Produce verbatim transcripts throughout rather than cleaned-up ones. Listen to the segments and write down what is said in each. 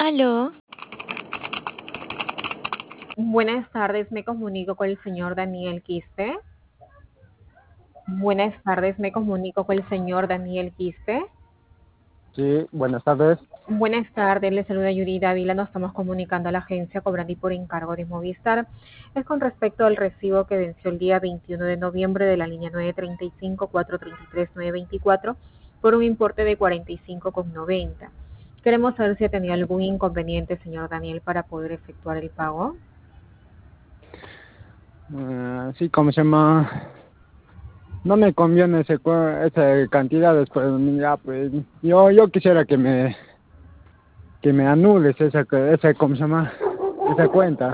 Aló, Buenas tardes, me comunico con el señor Daniel Quispe. Buenas tardes, me comunico con el señor Daniel Quispe. Sí, buenas tardes. Buenas tardes, le saluda Yuri Dávila, nos estamos comunicando a la agencia Cobrandi por encargo de Movistar. Es con respecto al recibo que venció el día veintiuno de noviembre de la línea nueve treinta y cinco, cuatro treinta y tres, nueve veinticuatro por un importe de cuarenta y cinco con noventa. Queremos saber si ha tenido algún inconveniente, señor Daniel, para poder efectuar el pago. Eh, sí, ¿cómo se llama? No me conviene ese, cua- esa cantidad después. Ya, pues, yo, yo quisiera que me, que me anules esa, esa, ¿cómo se llama? Esa cuenta.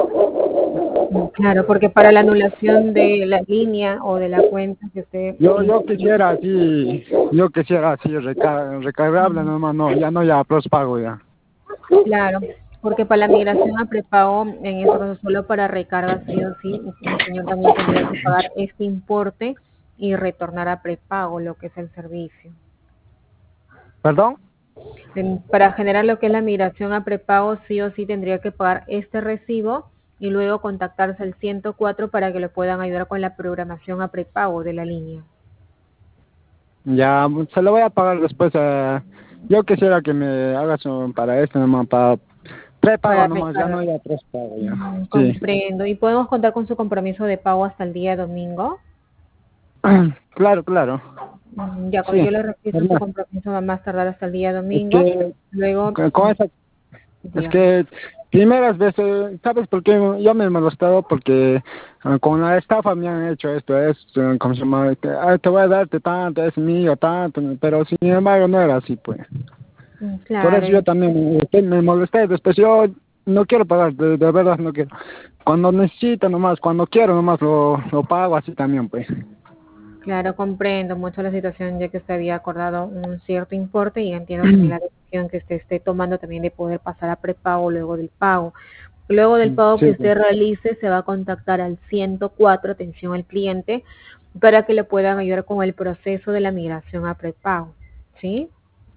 Mm, Claro, porque para la anulación de la línea o de la cuenta que usted Yo, yo inscribió, quisiera así, yo quisiera así reca- recargable nomás, no, ya no, ya pago ya. claro, porque para la migración a prepago, en este caso solo para recarga sí o sí, el señor también tendría que pagar este importe y retornar a prepago lo que es el servicio. ¿Perdón? En- Para generar lo que es la migración a prepago, sí o sí tendría que pagar este recibo y luego contactarse al ciento cuatro para que le puedan ayudar con la programación a prepago de la línea. Ya, se lo voy a pagar después. Eh, yo quisiera que me hagas un- para esto nomás, para prepago Para nomás, ya recargar. no ya tres pago ya. Mm, Sí. comprendo. ¿Y podemos contar con su compromiso de pago hasta el día domingo? Claro, claro. Mm, Ya, cuando Sí, yo le registro su normal. compromiso va a más tardar hasta el día Es domingo. que Luego, con con mm, esa, es dígame. que primeras veces, ¿sabes por qué? Yo me he molestado porque eh, con la estafa me han hecho esto, es, eh, ¿cómo se llama? Que, "Ah, te voy a darte tanto, es mío, tanto", pero sin embargo no era así, pues. Mm, Por Claro, eso yo también eh, me molesté, después yo no quiero pagar, de, de verdad no quiero. Cuando necesito nomás, cuando quiero nomás lo, lo pago así también, pues. claro, comprendo mucho la situación ya que usted había acordado un cierto importe y entiendo también la decisión que usted esté tomando también de poder pasar a prepago luego del pago. Luego del pago que Sí, pues. usted realice, se va a contactar al ciento cuatro, atención al cliente, para que le puedan ayudar con el proceso de la migración a prepago. ¿Sí?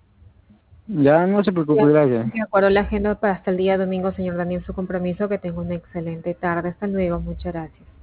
Ya no se preocupe, gracias. De acuerdo a la agenda para hasta el día domingo, señor Daniel, su compromiso. Que tenga una excelente tarde. Hasta luego. Muchas gracias.